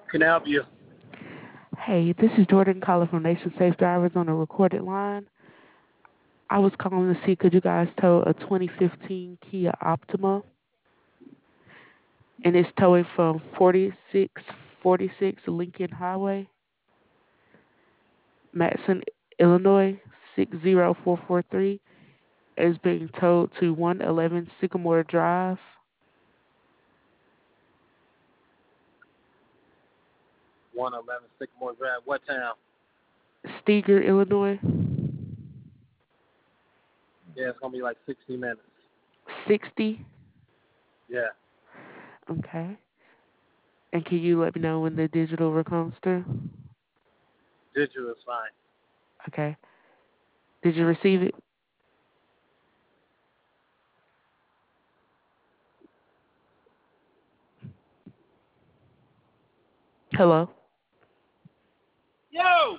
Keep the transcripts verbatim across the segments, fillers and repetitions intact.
Can I help you? Hey, this is Jordan calling from Nation Safe Drivers on a recorded line. I was calling to see could you guys tow a twenty fifteen Kia Optima, and it's towing from forty-six forty-six Lincoln Highway, Matson, Illinois six zero four four three. It's being towed to one eleven Sycamore Drive, one eleven Sycamore Drive. What town? Steger, Illinois. Yeah, it's gonna be like sixty minutes. sixty. Yeah, Okay. And can you let me know when the digital comes through? digital is fine. Okay. Did you receive it? Hello? Yo.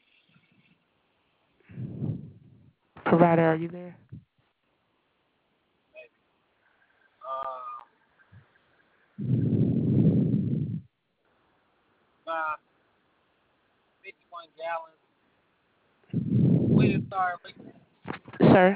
Provider, are you there? Uh, five fifty-one gallons. Way to start. Sir?